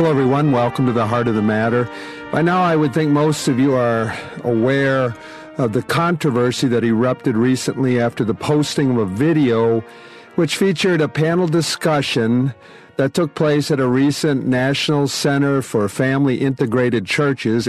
Hello, everyone. Welcome to the Heart of the Matter. By now, I would think most of you are aware of the controversy that erupted recently after the posting of a video which featured a panel discussion that took place at a recent National Center for Family Integrated Churches,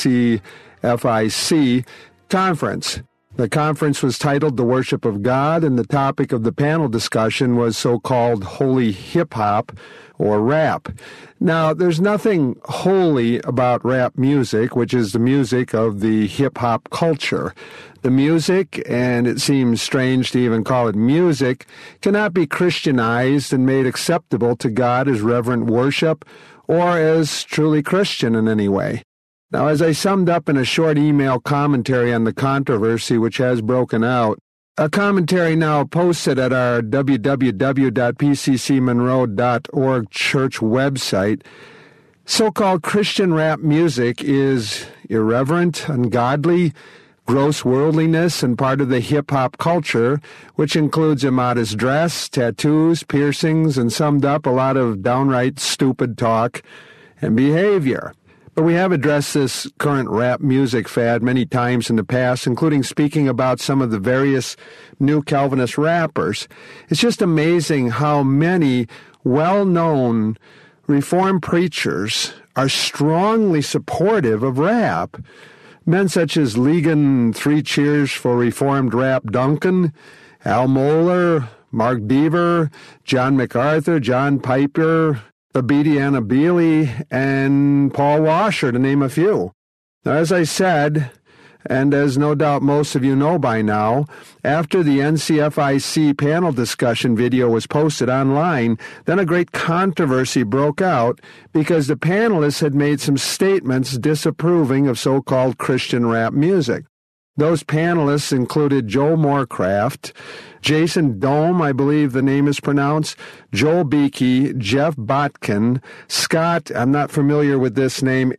NCFIC, conference. The conference was titled The Worship of God, and the topic of the panel discussion was so-called holy hip-hop or rap. Now, there's nothing holy about rap music, which is the music of the hip-hop culture. The music, and it seems strange to even call it music, cannot be Christianized and made acceptable to God as reverent worship or as truly Christian in any way. Now, as I summed up in a short email commentary on the controversy which has broken out, a commentary now posted at our www.pccmonroe.org church website, so-called Christian rap music is irreverent, ungodly, gross worldliness, and part of the hip-hop culture, which includes immodest dress, tattoos, piercings, and summed up a lot of downright stupid talk and behavior. But we have addressed this current rap music fad many times in the past, including speaking about some of the various new Calvinist rappers. It's just amazing how many well-known Reformed preachers are strongly supportive of rap. Men such as Ligon, Three Cheers for Reformed Rap Duncan, Al Mohler, Mark Deaver, John MacArthur, John Piper, Thabiti Annabili, and Paul Washer, to name a few. Now, as I said, and as no doubt most of you know by now, after the NCFIC panel discussion video was posted online, then a great controversy broke out because the panelists had made some statements disapproving of so-called Christian rap music. Those panelists included Joel Morecraft, Jason Dome, I believe the name is pronounced, Joel Beeke, Jeff Botkin, Scott, I'm not familiar with this name,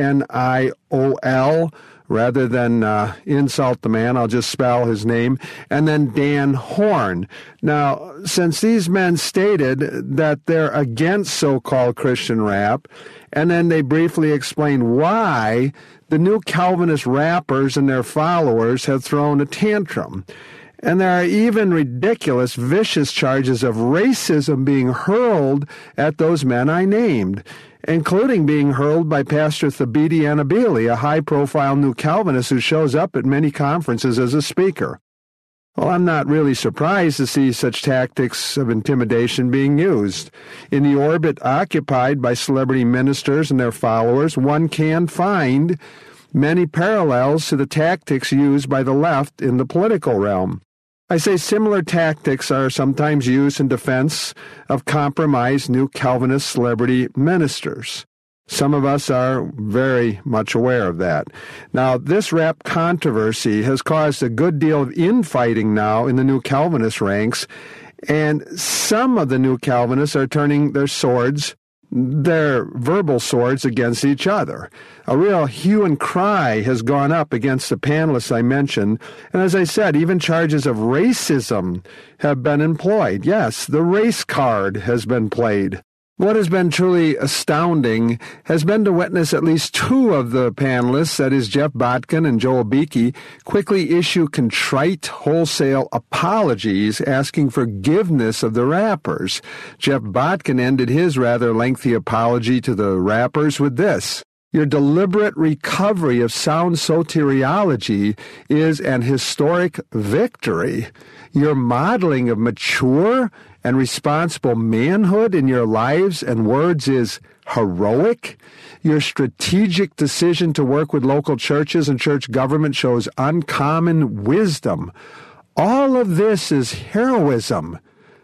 Aniol, rather than insult the man, I'll just spell his name, and then Dan Horn. Now, since these men stated that they're against so-called Christian rap, and then they briefly explained why, the new Calvinist rappers and their followers have thrown a tantrum. And there are even ridiculous, vicious charges of racism being hurled at those men I named, including being hurled by Pastor Thabiti Annabili, a high-profile new Calvinist who shows up at many conferences as a speaker. Well, I'm not really surprised to see such tactics of intimidation being used. In the orbit occupied by celebrity ministers and their followers, one can find many parallels to the tactics used by the left in the political realm. I say similar tactics are sometimes used in defense of compromised new Calvinist celebrity ministers. Some of us are very much aware of that. Now, this rap controversy has caused a good deal of infighting now in the new Calvinist ranks, and some of the new Calvinists are turning their swords, their verbal swords, against each other. A real hue and cry has gone up against the panelists I mentioned, and as I said, even charges of racism have been employed. Yes, the race card has been played. What has been truly astounding has been to witness at least two of the panelists, that is Jeff Botkin and Joel Beeke, quickly issue contrite wholesale apologies asking forgiveness of the rappers. Jeff Botkin ended his rather lengthy apology to the rappers with this: "Your deliberate recovery of sound soteriology is an historic victory. Your modeling of mature and responsible manhood in your lives and words is heroic. Your strategic decision to work with local churches and church government shows uncommon wisdom. All of this is heroism."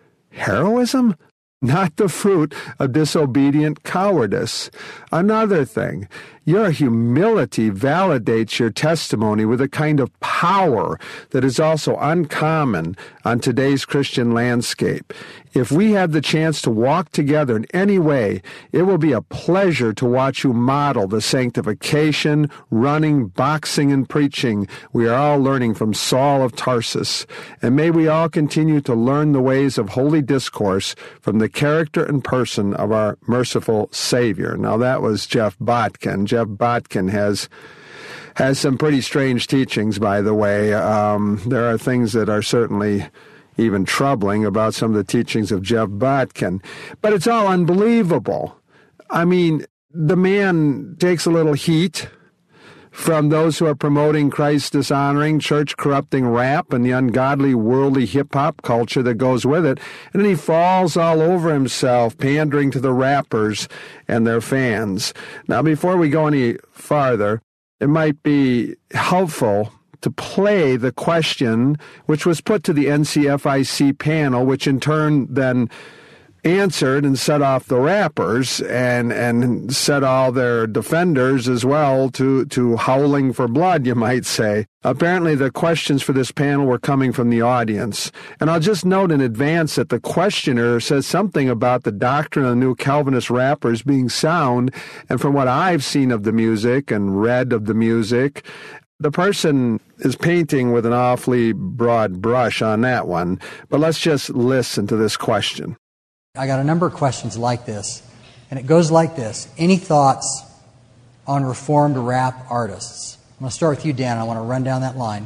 Heroism? Not the fruit of disobedient cowardice. Another thing, Your humility validates your testimony with a kind of power that is also uncommon on today's Christian landscape. If we have the chance to walk together in any way, it will be a pleasure to watch you model the sanctification, running, boxing, and preaching we are all learning from Saul of Tarsus. And may we all continue to learn the ways of holy discourse from the character and person of our merciful Savior. Now, that was Jeff Botkin. Jeff Botkin has some pretty strange teachings, by the way. There are things that are certainly even troubling about some of the teachings of Jeff Botkin. But it's all unbelievable. I mean, the man takes a little heat from those who are promoting Christ-dishonoring, church-corrupting rap and the ungodly, worldly hip-hop culture that goes with it, and then he falls all over himself, pandering to the rappers and their fans. Now, before we go any farther, it might be helpful to play the question which was put to the NCFIC panel, which in turn then answered and set off the rappers and set all their defenders as well to howling for blood, you might say. Apparently the questions for this panel were coming from the audience. And I'll just note in advance that the questioner says something about the doctrine of the new Calvinist rappers being sound, and from what I've seen of the music and read of the music, the person is painting with an awfully broad brush on that one. But let's just listen to this question. I got a number of questions like this, and it goes like this. Any thoughts on Reformed rap artists? I'm going to start with you, Dan. I want to run down that line.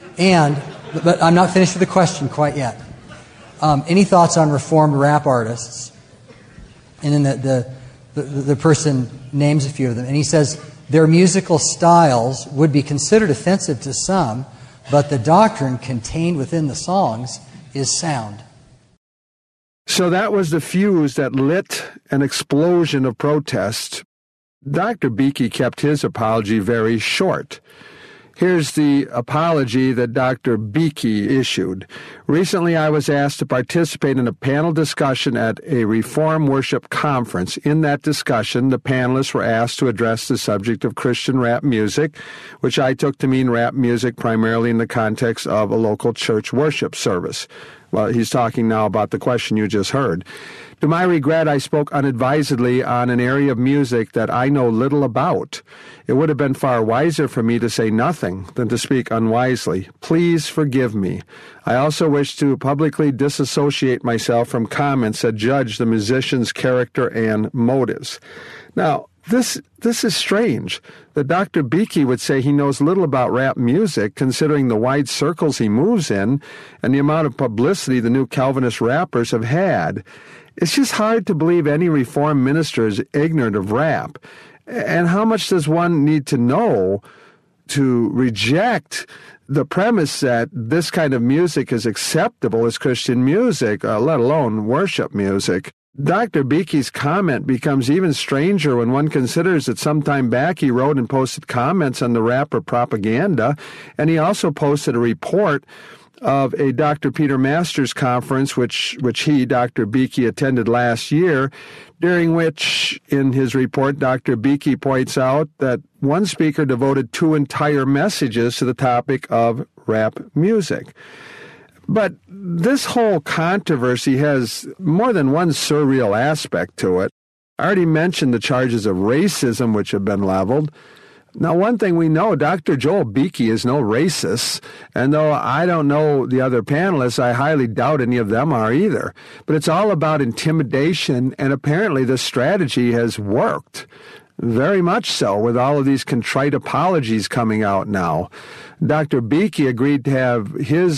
But I'm not finished with the question quite yet. Any thoughts on Reformed rap artists? And then the person names a few of them, and he says their musical styles would be considered offensive to some, but the doctrine contained within the songs is sound. So that was the fuse that lit an explosion of protest. Dr. Beeke kept his apology very short. Here's the apology that Dr. Beeke issued. Recently, I was asked to participate in a panel discussion at a Reform Worship Conference. In that discussion, the panelists were asked to address the subject of Christian rap music, which I took to mean rap music primarily in the context of a local church worship service. Well, he's talking now about the question you just heard. To my regret, I spoke unadvisedly on an area of music that I know little about. It would have been far wiser for me to say nothing than to speak unwisely. Please forgive me. I also wish to publicly disassociate myself from comments that judge the musician's character and motives. Now, this is strange that Dr. Beeke would say he knows little about rap music, considering the wide circles he moves in and the amount of publicity the new Calvinist rappers have had. It's just hard to believe any Reformed minister is ignorant of rap. And how much does one need to know to reject the premise that this kind of music is acceptable as Christian music, let alone worship music? Dr. Beeke's comment becomes even stranger when one considers that some time back he wrote and posted comments on the rapper Propaganda, and he also posted a report of a Dr. Peter Masters conference, which he, Dr. Beeke, attended last year, during which, in his report, Dr. Beeke points out that one speaker devoted 2 entire messages to the topic of rap music. But this whole controversy has more than one surreal aspect to it. I already mentioned the charges of racism which have been leveled. Now, one thing we know, Dr. Joel Beeke is no racist, and though I don't know the other panelists, I highly doubt any of them are either. But it's all about intimidation, and apparently the strategy has worked. Very much so, with all of these contrite apologies coming out now. Dr. Beeke agreed to have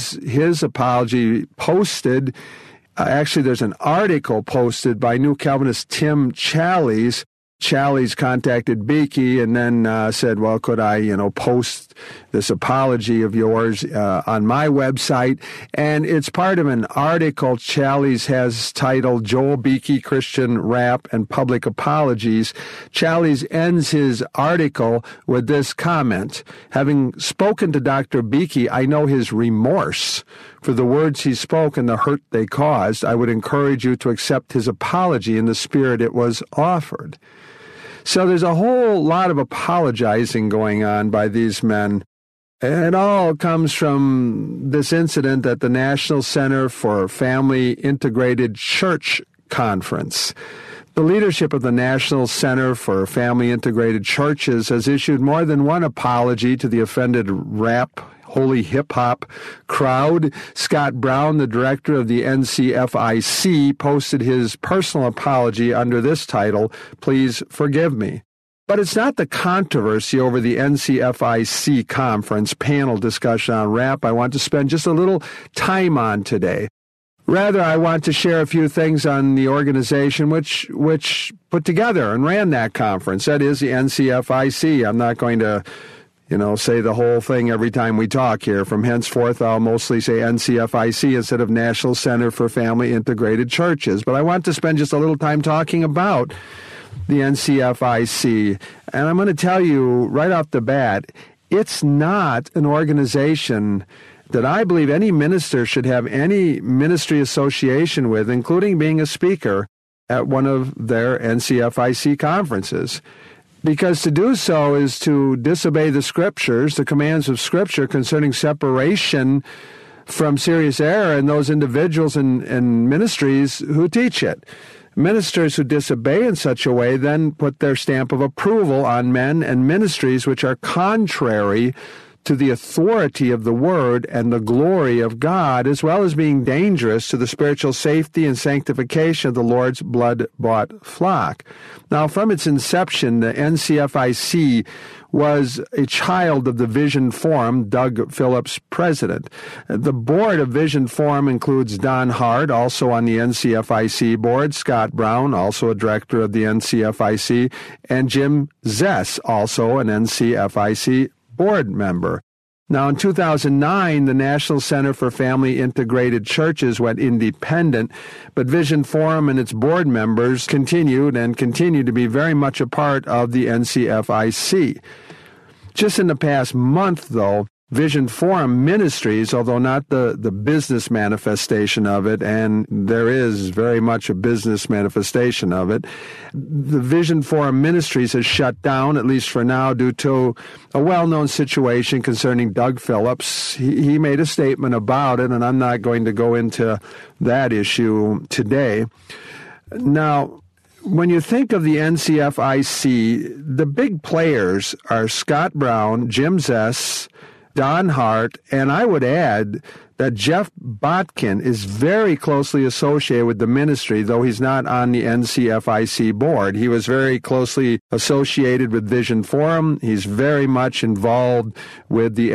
his apology posted. Actually, there's an article posted by New Calvinist Tim Challies. Challies contacted Beeke and then said, well, could I, post this apology of yours on my website? And it's part of an article Challies has titled Joel Beeke, Christian Rap and Public Apologies. Challies ends his article with this comment: having spoken to Dr. Beeke, I know his remorse for the words he spoke and the hurt they caused. I would encourage you to accept his apology in the spirit it was offered. So there's a whole lot of apologizing going on by these men. It all comes from this incident at the National Center for Family Integrated Church Conference. The leadership of the National Center for Family Integrated Churches has issued more than one apology to the offended rap, holy hip-hop crowd. Scott Brown, the director of the NCFIC, posted his personal apology under this title, "Please Forgive Me." But it's not the controversy over the NCFIC conference panel discussion on rap I want to spend just a little time on today. Rather, I want to share a few things on the organization which put together and ran that conference. That is the NCFIC. I'm not going to, say the whole thing every time we talk here. From henceforth, I'll mostly say NCFIC instead of National Center for Family Integrated Churches. But I want to spend just a little time talking about the NCFIC. And I'm going to tell you right off the bat, it's not an organization that I believe any minister should have any ministry association with, including being a speaker at one of their NCFIC conferences. Because to do so is to disobey the Scriptures, the commands of Scripture concerning separation from serious error in those individuals and ministries who teach it. Ministers who disobey in such a way then put their stamp of approval on men and ministries which are contrary to the authority of the Word and the glory of God, as well as being dangerous to the spiritual safety and sanctification of the Lord's blood-bought flock. Now, from its inception, the NCFIC was a child of the Vision Forum, Doug Phillips, president. The board of Vision Forum includes Don Hart, also on the NCFIC board, Scott Brown, also a director of the NCFIC, and Jim Zess, also an NCFIC board member. Now, in 2009, the National Center for Family Integrated Churches went independent, but Vision Forum and its board members continued and continue to be very much a part of the NCFIC. Just in the past month, though, Vision Forum Ministries, although not the business manifestation of it, and there is very much a business manifestation of it, the Vision Forum Ministries has shut down, at least for now, due to a well-known situation concerning Doug Phillips. He made a statement about it, and I'm not going to go into that issue today. Now, when you think of the NCFIC, the big players are Scott Brown, Jim Zess, Don Hart, and I would add that Jeff Botkin is very closely associated with the ministry, though he's not on the NCFIC board. He was very closely associated with Vision Forum. He's very much involved with the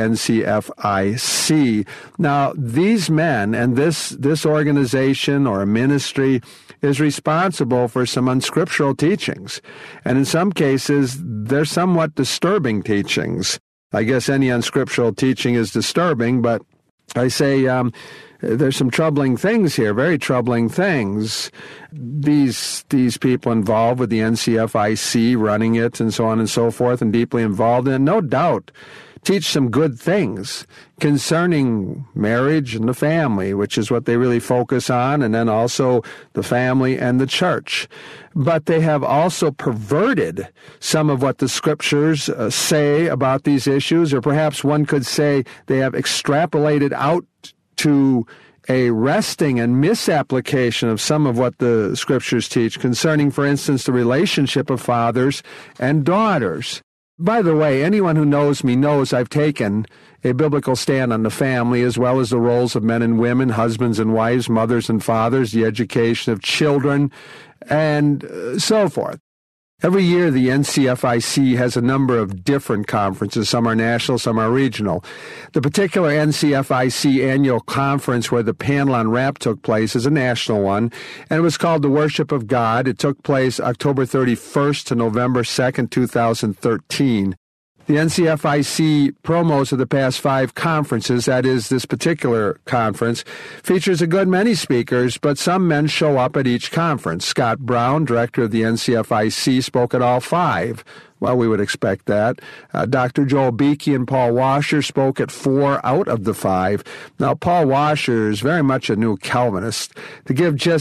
NCFIC. Now, these men and this organization or ministry is responsible for some unscriptural teachings. And in some cases, they're somewhat disturbing teachings. I guess any unscriptural teaching is disturbing, but I say there's some troubling things here, very troubling things. These people involved with the NCFIC, running it and so on and so forth, and deeply involved in it, no doubt teach some good things concerning marriage and the family, which is what they really focus on, and then also the family and the church. But they have also perverted some of what the Scriptures say about these issues, or perhaps one could say they have extrapolated out to a wresting and misapplication of some of what the Scriptures teach concerning, for instance, the relationship of fathers and daughters. By the way, anyone who knows me knows I've taken a biblical stand on the family, as well as the roles of men and women, husbands and wives, mothers and fathers, the education of children, and so forth. Every year, the NCFIC has a number of different conferences. Some are national, some are regional. The particular NCFIC annual conference where the panel on rap took place is a national one, and it was called The Worship of God. It took place October 31st to November 2nd, 2013. The NCFIC promos of the past 5 conferences, that is, this particular conference, features a good many speakers, but some men show up at each conference. Scott Brown, director of the NCFIC, spoke at all 5. Well, we would expect that. Dr. Joel Beakey and Paul Washer spoke at 4 out of the 5. Now, Paul Washer is very much a new Calvinist. To give just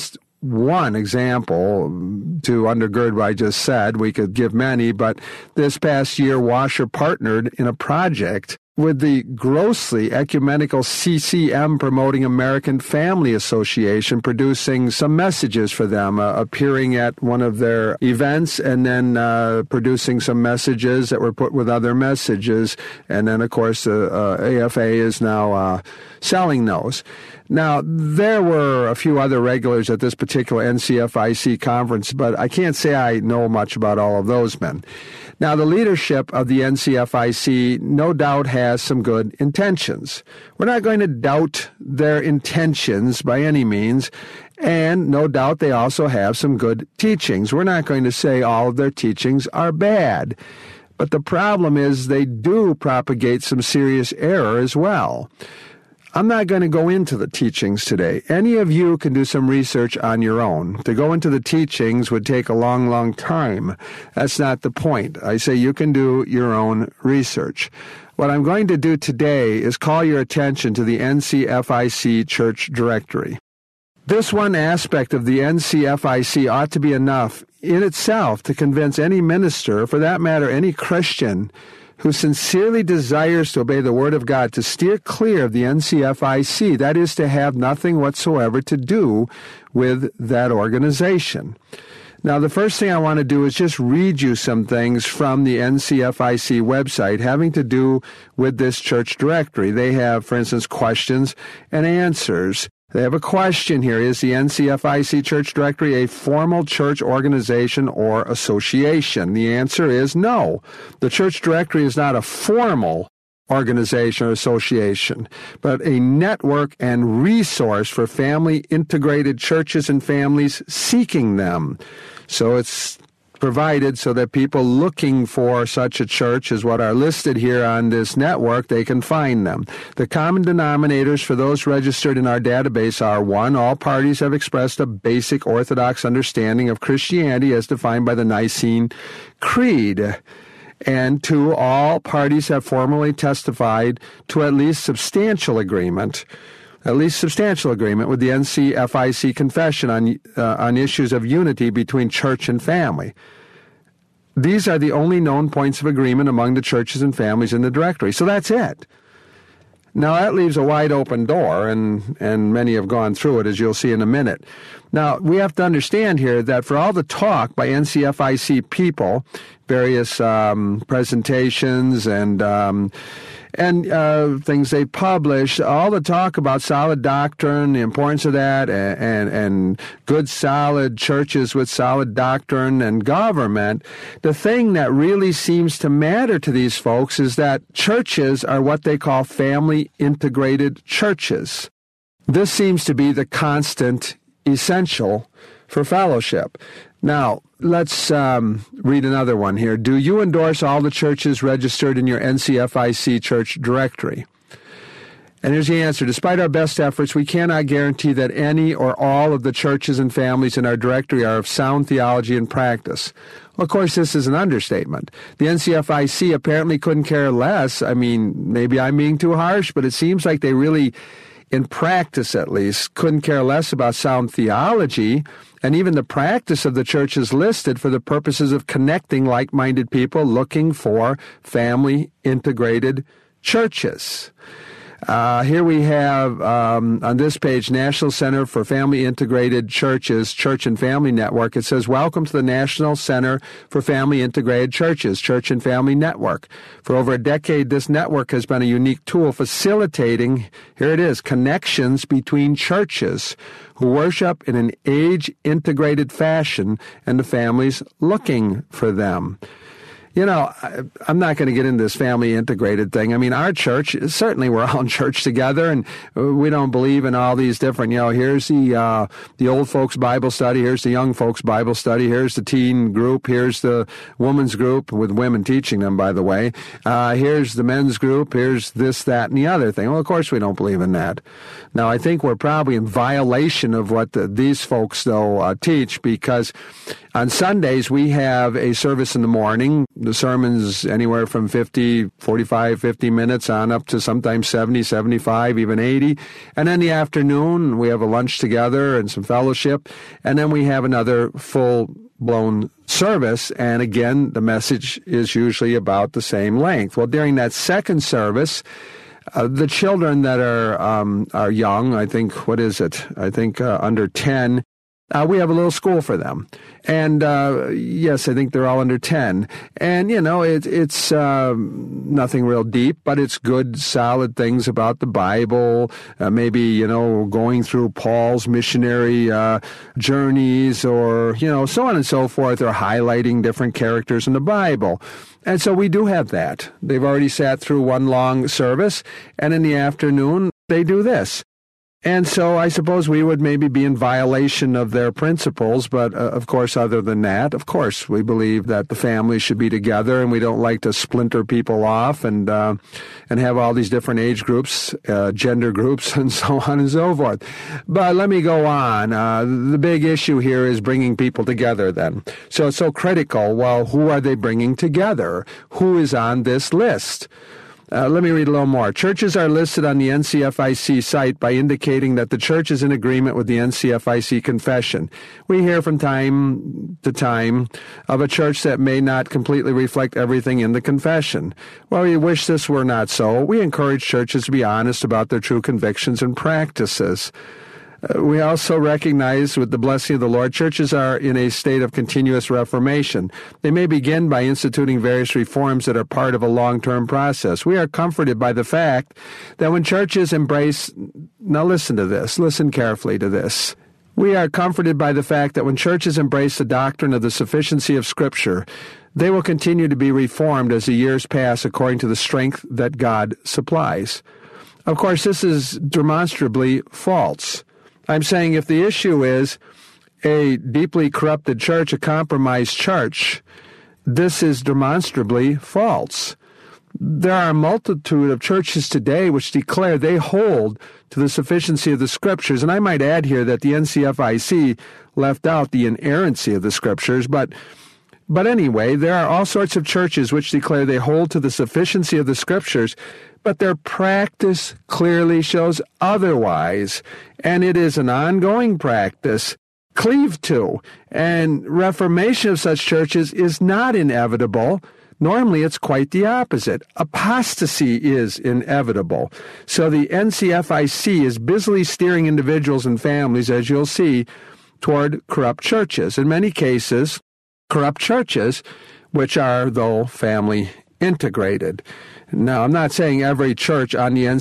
one example to undergird what I just said. We could give many, but this past year, Washer partnered in a project with the grossly ecumenical CCM Promoting American Family Association, producing some messages for them, appearing at one of their events, and then producing some messages that were put with other messages. And then, of course, AFA is now selling those. Now, there were a few other regulars at this particular NCFIC conference, but I can't say I know much about all of those men. Now, the leadership of the NCFIC no doubt has some good intentions. We're not going to doubt their intentions by any means, and no doubt they also have some good teachings. We're not going to say all of their teachings are bad, but the problem is they do propagate some serious error as well. I'm not going to go into the teachings today. Any of you can do some research on your own. To go into the teachings would take a long, long time. That's not the point. I say you can do your own research. What I'm going to do today is call your attention to the NCFIC Church Directory. This one aspect of the NCFIC ought to be enough in itself to convince any minister, for that matter, any Christian, who sincerely desires to obey the Word of God to steer clear of the NCFIC, that is, to have nothing whatsoever to do with that organization. Now, the first thing I want to do is just read you some things from the NCFIC website having to do with this church directory. They have, for instance, questions and answers. They have a question here. Is the NCFIC Church Directory a formal church organization or association? The answer is no. The Church Directory is not a formal organization or association, but a network and resource for family-integrated churches and families seeking them. So it's provided so that people looking for such a church as what are listed here on this network, they can find them. The common denominators for those registered in our database are: 1, all parties have expressed a basic Orthodox understanding of Christianity as defined by the Nicene Creed. And 2, all parties have formally testified to at least substantial agreement with the NCFIC confession on issues of unity between church and family. These are the only known points of agreement among the churches and families in the directory. So that's it. Now, that leaves a wide open door, and many have gone through it, as you'll see in a minute. Now, we have to understand here that for all the talk by NCFIC people, various presentations and things they publish, all the talk about solid doctrine, the importance of that, and good solid churches with solid doctrine and government, the thing that really seems to matter to these folks is that churches are what they call family-integrated churches. This seems to be the constant essential for fellowship. Now, let's read another one here. Do you endorse all the churches registered in your NCFIC church directory? And here's the answer. Despite our best efforts, we cannot guarantee that any or all of the churches and families in our directory are of sound theology and practice. Well, of course, this is an understatement. The NCFIC apparently couldn't care less. I mean, maybe I'm being too harsh, but it seems like they really, in practice at least, couldn't care less about sound theology and even the practice of the churches listed for the purposes of connecting like-minded people looking for family-integrated churches. Here we have, on this page, National Center for Family Integrated Churches, Church and Family Network. It says, welcome to the National Center for Family Integrated Churches, Church and Family Network. For over a decade, this network has been a unique tool facilitating, here it is, connections between churches who worship in an age-integrated fashion and the families looking for them. You know, I'm not going to get into this family integrated thing. I mean, our church, certainly we're all in church together, and we don't believe in all these different, here's the old folks Bible study, here's the young folks Bible study, here's the teen group, here's the women's group, with women teaching them, by the way. Here's the men's group, here's this, that, and the other thing. Well, of course we don't believe in that. Now, I think we're probably in violation of what these folks, though, teach, because on Sundays we have a service in the morning. the sermon's anywhere from 45, 50 minutes on up to sometimes 70, 75, even 80. And then the afternoon, we have a lunch together and some fellowship. And then we have another full-blown service. And again, the message is usually about the same length. Well, during that second service, the children that are young, I think, under 10, we have a little school for them. And, yes, I think they're all under 10. And, it's nothing real deep, but it's good, solid things about the Bible, maybe, going through Paul's missionary journeys or, so on and so forth, or highlighting different characters in the Bible. And so we do have that. They've already sat through one long service, and in the afternoon, they do this. And so I suppose we would maybe be in violation of their principles, but of course, other than that, of course, we believe that the family should be together, and we don't like to splinter people off and have all these different age groups, gender groups, and so on and so forth. But let me go on. The big issue here is bringing people together then. So it's so critical. Well, who are they bringing together? Who is on this list? Let me read a little more. Churches are listed on the NCFIC site by indicating that the church is in agreement with the NCFIC confession. We hear from time to time of a church that may not completely reflect everything in the confession. Well, we wish this were not so. We encourage churches to be honest about their true convictions and practices. We also recognize, with the blessing of the Lord, churches are in a state of continuous reformation. They may begin by instituting various reforms that are part of a long-term process. We are comforted by the fact that when churches embrace... Now listen to this. Listen carefully to this. We are comforted by the fact that when churches embrace the doctrine of the sufficiency of Scripture, they will continue to be reformed as the years pass according to the strength that God supplies. Of course, this is demonstrably false. I'm saying if the issue is a deeply corrupted church, a compromised church, this is demonstrably false. There are a multitude of churches today which declare they hold to the sufficiency of the Scriptures. And I might add here that the NCFIC left out the inerrancy of the Scriptures, but anyway, there are all sorts of churches which declare they hold to the sufficiency of the Scriptures, but their practice clearly shows otherwise, and it is an ongoing practice. Cleave to and reformation of such churches is not inevitable. Normally, it's quite the opposite. Apostasy is inevitable. So the NCFIC is busily steering individuals and families, as you'll see, toward corrupt churches. In many cases, corrupt churches, which are, though, family integrated. Now, I'm not saying every church on the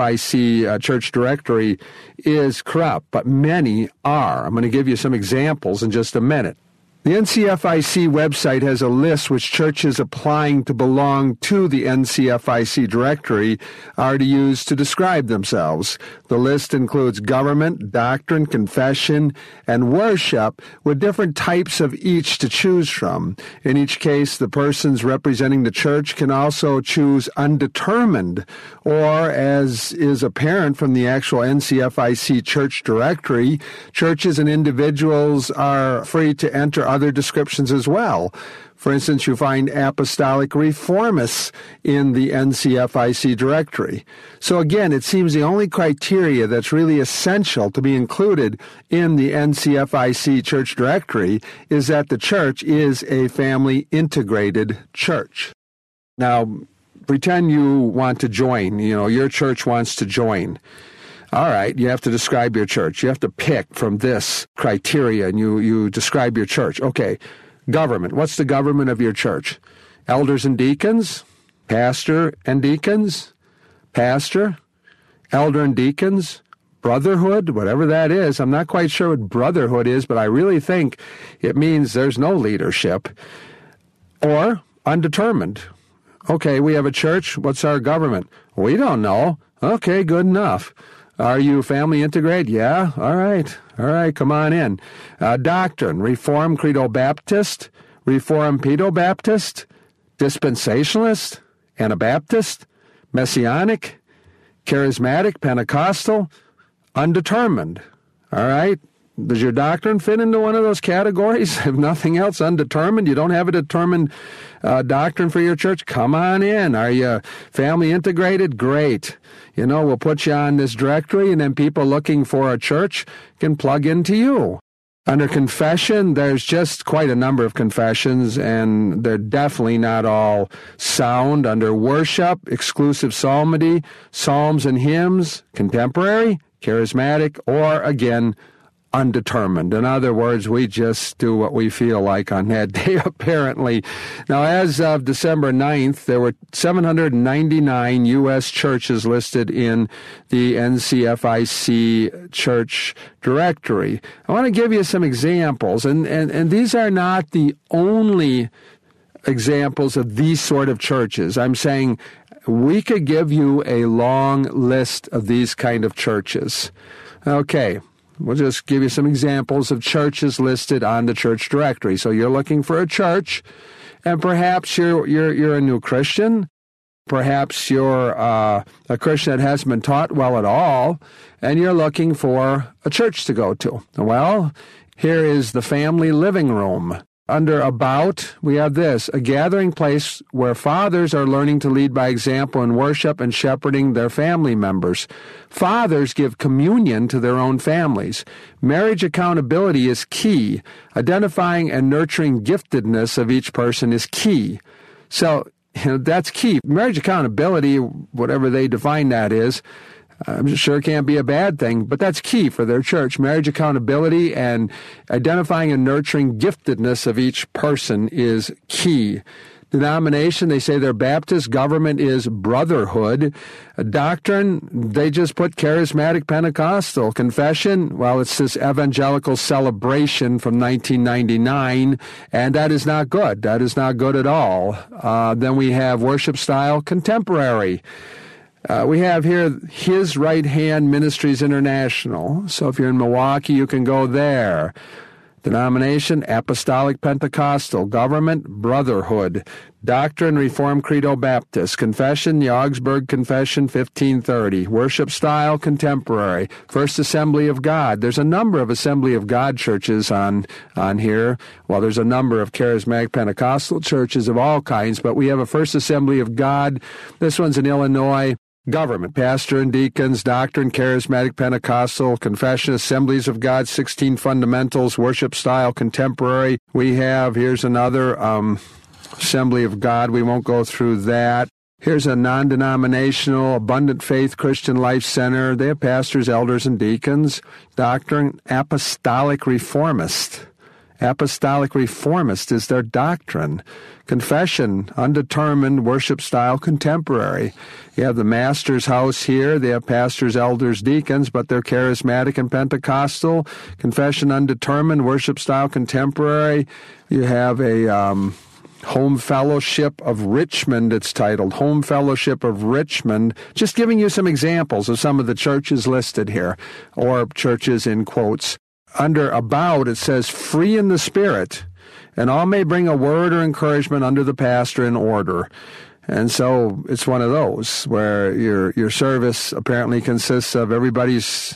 NCFIC church directory is corrupt, but many are. I'm going to give you some examples in just a minute. The NCFIC website has a list which churches applying to belong to the NCFIC directory are to use to describe themselves. The list includes government, doctrine, confession, and worship, with different types of each to choose from. In each case, the persons representing the church can also choose undetermined, or, as is apparent from the actual NCFIC church directory, churches and individuals are free to enter other descriptions as well. For instance, you find apostolic reformists in the NCFIC directory. So again, it seems the only criteria that's really essential to be included in the NCFIC church directory is that the church is a family-integrated church. Now, pretend you want to join, your church wants to join. All right, you have to describe your church. You have to pick from this criteria, and you describe your church. Okay, government. What's the government of your church? Elders and deacons? Pastor and deacons? Pastor? Elder and deacons? Brotherhood? Whatever that is. I'm not quite sure what brotherhood is, but I really think it means there's no leadership. Or undetermined. Okay, we have a church. What's our government? We don't know. Okay, good enough. Are you family integrated? Yeah? All right, come on in. Doctrine, Reformed Credo Baptist, Reformed Pedo Baptist, Dispensationalist, Anabaptist, Messianic, Charismatic, Pentecostal, undetermined. All right, Does your doctrine fit into one of those categories? If nothing else, undetermined, you don't have a determined doctrine for your church, come on in. Are you family integrated? Great. We'll put you on this directory, and then people looking for a church can plug into you. Under confession, there's just quite a number of confessions, and they're definitely not all sound. Under worship, exclusive psalmody, psalms and hymns, contemporary, charismatic, or, again, undetermined. In other words, we just do what we feel like on that day, apparently. Now, as of December 9th, there were 799 U.S. churches listed in the NCFIC church directory. I want to give you some examples, and these are not the only examples of these sort of churches. I'm saying we could give you a long list of these kind of churches. Okay. We'll just give you some examples of churches listed on the church directory. So you're looking for a church, and perhaps you're a new Christian. Perhaps you're a Christian that hasn't been taught well at all, and you're looking for a church to go to. Well, here is the family living room. Under About, we have this, a gathering place where fathers are learning to lead by example in worship and shepherding their family members. Fathers give communion to their own families. Marriage accountability is key. Identifying and nurturing giftedness of each person is key. So, that's key. Marriage accountability, whatever they define that is, I'm sure it can't be a bad thing, but that's key for their church. Marriage accountability and identifying and nurturing giftedness of each person is key. Denomination, they say they're Baptist. Government is brotherhood. Doctrine, they just put charismatic Pentecostal. Confession, well, it's this evangelical celebration from 1999, and that is not good. That is not good at all. Then we have worship style, contemporary. We have here His Right Hand Ministries International. So if you're in Milwaukee, you can go there. Denomination, Apostolic Pentecostal. Government, Brotherhood. Doctrine, Reformed Credo Baptist. Confession, the Augsburg Confession, 1530. Worship style, contemporary. First Assembly of God. There's a number of Assembly of God churches on here. Well, there's a number of charismatic Pentecostal churches of all kinds, but we have a First Assembly of God. This one's in Illinois. Government, pastor and deacons, doctrine, charismatic Pentecostal, confession, Assemblies of God, 16 fundamentals, worship style, contemporary. We have, here's another Assembly of God. We won't go through that. Here's a non-denominational, Abundant Faith Christian Life Center. They have pastors, elders, and deacons. Doctrine, Apostolic Reformist. Apostolic Reformist is their doctrine. Confession, undetermined, worship style, contemporary. You have the Master's House here. They have pastors, elders, deacons, but they're charismatic and Pentecostal. Confession, undetermined, worship style, contemporary. You have a Home Fellowship of Richmond, it's titled. Home Fellowship of Richmond. Just giving you some examples of some of the churches listed here, or churches in quotes. Under About, it says, free in the Spirit, and all may bring a word or encouragement under the pastor in order. And so it's one of those where your service apparently consists of everybody's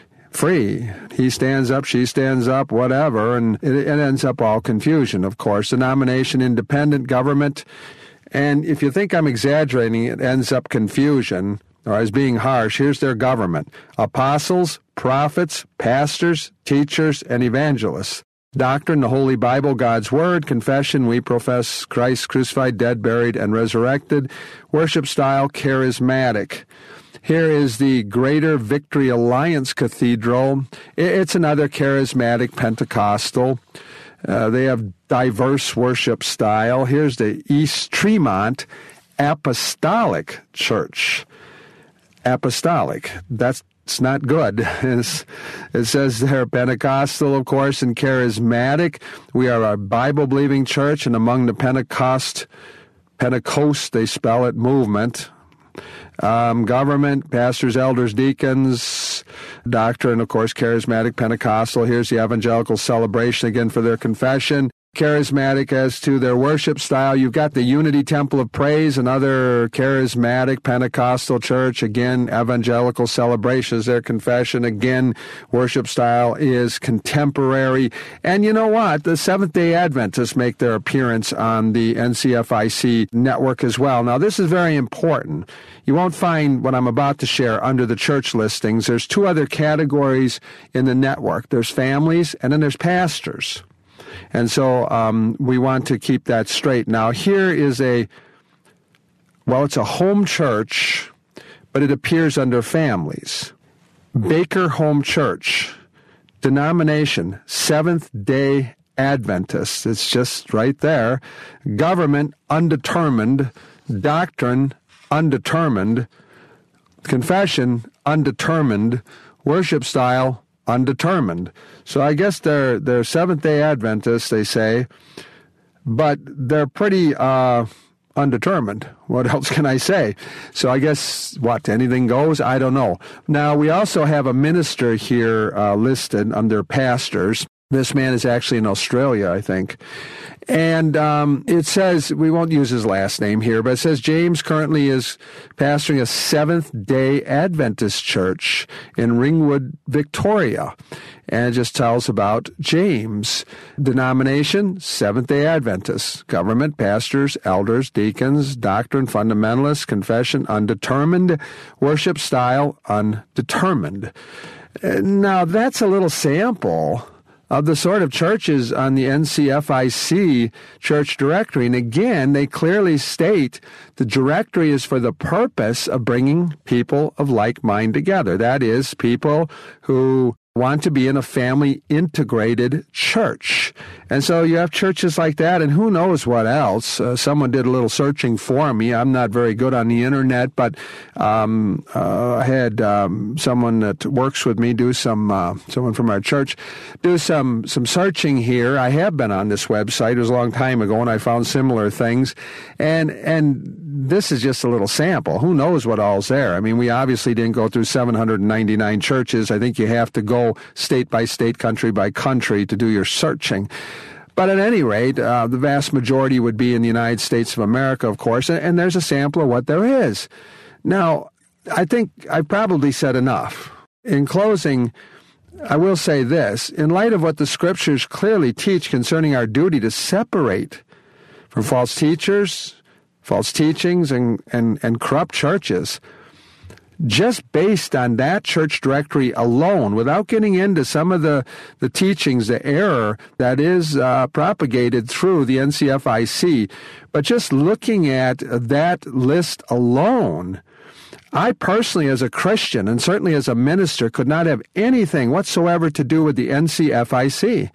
free. He stands up, she stands up, whatever, and it ends up all confusion, of course. Denomination, independent, government. And if you think I'm exaggerating, it ends up confusion, or as being harsh. Here's their government. Apostles, prophets, pastors, teachers, and evangelists. Doctrine, the Holy Bible, God's Word. Confession, we profess Christ crucified, dead, buried, and resurrected. Worship style, charismatic. Here is the Greater Victory Alliance Cathedral. It's another charismatic Pentecostal. They have diverse worship style. Here's the East Tremont Apostolic Church. Apostolic. That's not good. It says they're Pentecostal, of course, and charismatic. We are a Bible-believing church, and among the Pentecost, they spell it, movement. Government, pastors, elders, deacons. Doctrine, of course, charismatic Pentecostal. Here's the evangelical celebration again for their confession. charismatic as to their worship style. You've got the Unity Temple of Praise, another charismatic Pentecostal church. Again, evangelical celebrations, their confession. Again, worship style is contemporary. And you know what? The Seventh-day Adventists make their appearance on the NCFIC network as well. Now, this is very important. You won't find what I'm about to share under the church listings. There's two other categories in the network. There's families, and then there's pastors. And so we want to keep that straight. Now, here is it's a home church, but it appears under families. Baker Home Church, denomination, Seventh-day Adventists. It's just right there. Government, undetermined. Doctrine, undetermined. Confession, undetermined. Worship style, undetermined. So I guess they're Seventh-day Adventists, they say, but they're pretty undetermined. What else can I say? So I guess, anything goes? I don't know. Now, we also have a minister here listed under pastors. This man is actually in Australia, I think. And it says, we won't use his last name here, but it says James currently is pastoring a Seventh-day Adventist church in Ringwood, Victoria. And it just tells about James. Denomination, Seventh-day Adventists. Government, pastors, elders, deacons, doctrine, fundamentalists, confession, undetermined. Worship style, undetermined. Now, that's a little sample of the sort of churches on the NCFIC church directory. And again, they clearly state the directory is for the purpose of bringing people of like mind together. That is, people who want to be in a family-integrated church. And so you have churches like that, and who knows what else. Someone did a little searching for me. I'm not very good on the internet, but I had someone that works with me do someone from our church, do some searching here. I have been on this website. It was a long time ago, and I found similar things. And this is just a little sample. Who knows what all's there? I mean, we obviously didn't go through 799 churches. I think you have to go state by state, country by country to do your searching. But at any rate, the vast majority would be in the United States of America, of course, and there's a sample of what there is. Now, I think I've probably said enough. In closing, I will say this. In light of what the Scriptures clearly teach concerning our duty to separate from false teachers, false teachings, and corrupt churches, just based on that church directory alone, without getting into some of the teachings, the error that is propagated through the NCFIC, but just looking at that list alone, I personally, as a Christian, and certainly as a minister, could not have anything whatsoever to do with the NCFIC.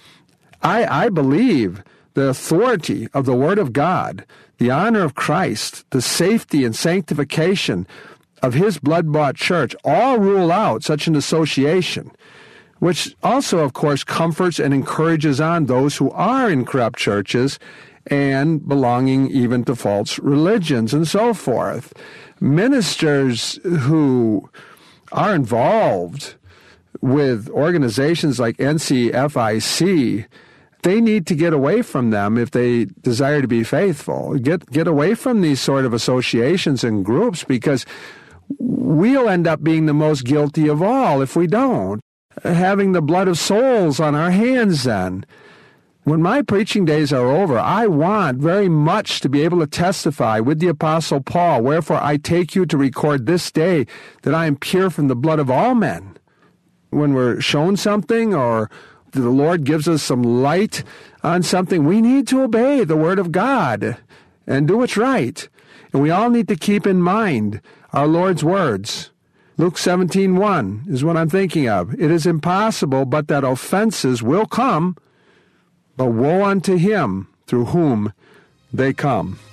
I believe the authority of the Word of God, the honor of Christ, the safety and sanctification of His blood-bought church all rule out such an association, which also, of course, comforts and encourages on those who are in corrupt churches and belonging even to false religions and so forth. Ministers who are involved with organizations like NCFIC, they need to get away from them if they desire to be faithful. Get away from these sort of associations and groups, because we'll end up being the most guilty of all if we don't, having the blood of souls on our hands then. When my preaching days are over, I want very much to be able to testify with the Apostle Paul, wherefore I take you to record this day that I am pure from the blood of all men. When we're shown something or the Lord gives us some light on something, we need to obey the Word of God and do what's right. And we all need to keep in mind our Lord's words. Luke 17:1 is what I'm thinking of. It is impossible but that offenses will come, but woe unto him through whom they come.